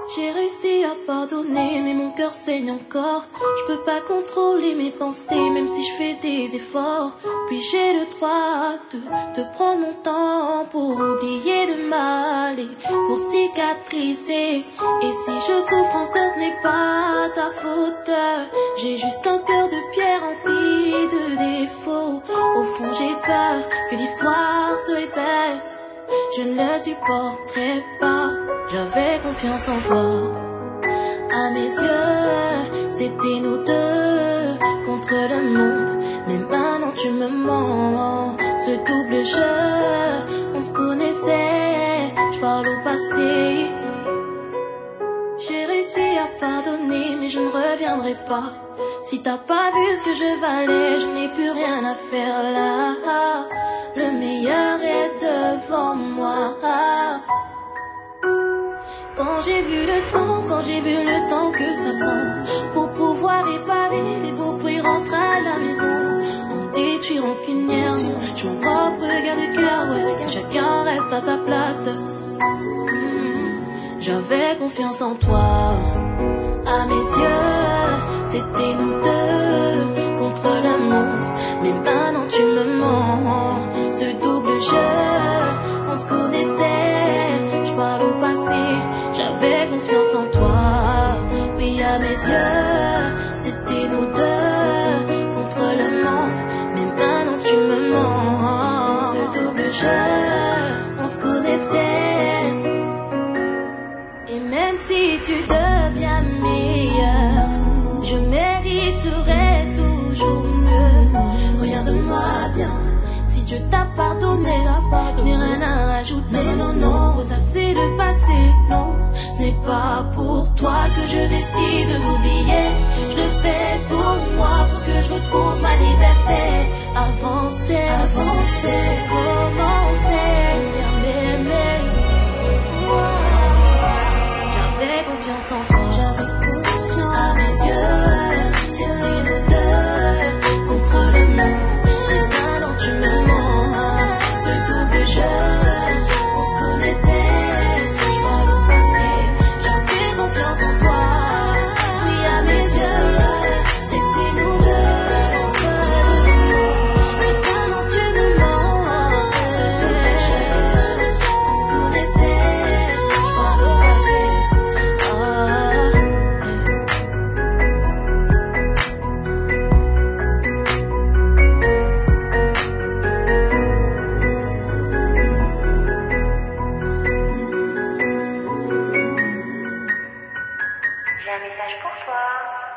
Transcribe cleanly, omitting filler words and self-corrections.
J'ai réussi à pardonner, mais mon cœur saigne encore. Je peux pas contrôler mes pensées, même si je fais des efforts. Puis j'ai le droit de prendre mon temps pour oublier le mal et pour cicatriser. Et si je souffre encore, ce n'est pas ta faute. J'ai juste un cœur de pierre rempli de défauts. Au fond, j'ai peur que l'histoire se répète. Je ne le supporterai pas. J'avais confiance en toi. À mes yeux, c'était nous deux contre le monde. Mais maintenant tu me mens. Ce double jeu, on se connaissait. Je parle au passé. J'ai réussi à pardonner, mais je ne reviendrai pas. Si t'as pas vu ce que je valais, je n'ai plus rien à faire là. Le meilleur est devant moi. Quand j'ai vu le temps que ça prend pour pouvoir réparer les beaux puis rentrer à la maison. On détruit rancunière, je mon propre garde-cœur, ouais. Chacun reste à sa place. J'avais confiance en toi. À mes yeux, c'était nous deux contre le monde. Mais maintenant tu me mens. Ce double jeu, on se connaissait. Je parle au passé. J'avais confiance en toi. Oui, à mes yeux, c'était nous deux contre le monde. Mais maintenant tu me mens. Ce double jeu, on se connaissait. Et même si tu deviens meilleur, je mériterai toujours mieux. Regarde-moi bien, si Dieu t'a pardonné, je n'ai rien à rajouter. Non, non, non, ça c'est le passé. Non, c'est pas pour toi que je décide d'oublier. Je le fais pour moi, faut que je retrouve ma liberté. Avancer, avancer, commencer, m'aimer. J'avais confiance en toi. J'avais confiance. À mes yeux, c'était nous deux contre le monde. Et maintenant tu me mens. Ce double jeu, on se connaissait. Je parle au passé. J'avais confiance en toi. Oui, à mes yeux, c'était nous deux contre le monde. Et maintenant tu me mens. Ce double jeu, on se connaissait. Je parle au passé. J'ai un message pour toi.